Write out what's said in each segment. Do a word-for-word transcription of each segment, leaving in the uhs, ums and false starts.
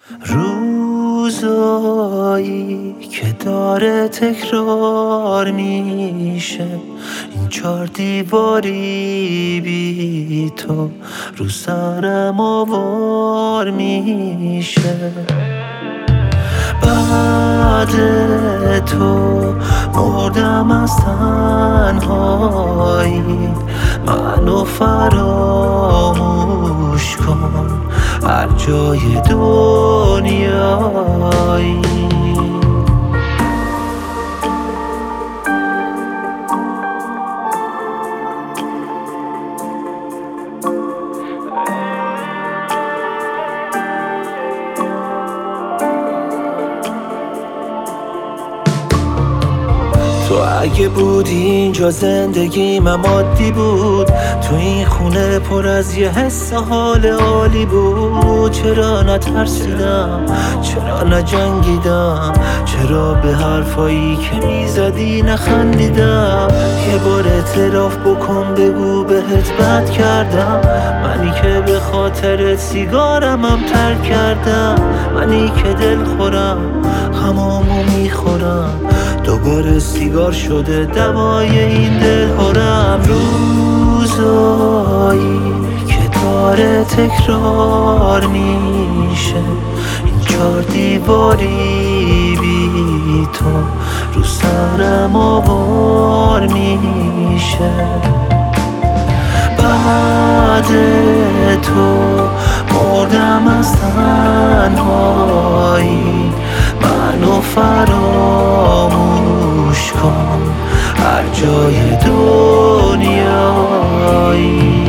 روزایی که داره تکرار میشه، این چار دیواری بی تو رو سرم آوار میشه. بعد تو مردم از تنهایی، منو فراموش کن هر جای دنیایی. تو اگه بودی اینجا زندگیم عادی بود، تو این خونه پر از یه حس حال عالی بود. چرا نترسیدم، چرا نجنگیدم، چرا به حرفایی که میزدی نخندیدم؟ یه بار اعتراف بکن، بگو بهت بد کردم، منی که به خاطر سیگارم هم ترک کردم، منی که دل خورم همامو میخورم، دوباره سیگار شده دوای این دل هرم. روزایی که داره تکرار میشه، این چار دیواری بی تو رو سرم آوار میشه. بعد تو مردم از تنهایی، منو فراموش کن هر جای دنیایی.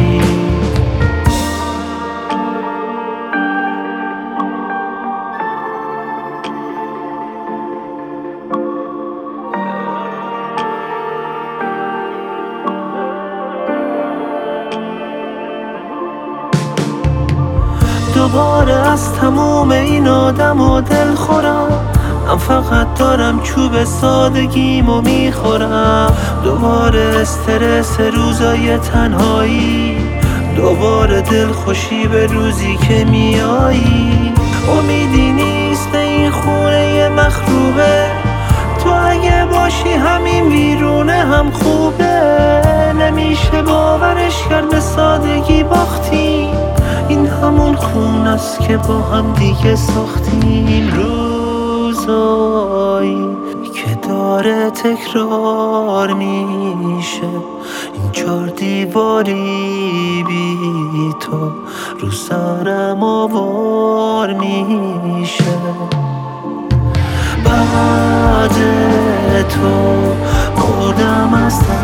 دوباره از تموم این آدم و دل خورم، من فقط دارم چوب سادگیمو میخورم. دوباره استرس روزای تنهایی، دوباره دل خوشی به روزی که میایی. امیدی نیست این خونه مخروبه، تو اگه باشی همین ویرونه هم خوبه. نمیشه باورش کرد به سادگی باختیم، این همون خون است که با هم دیگه ساختیم. روزایی که داره تکرار میشه، این چار دیواری بی تو رو سرم آوار میشه. بعد تو مردم از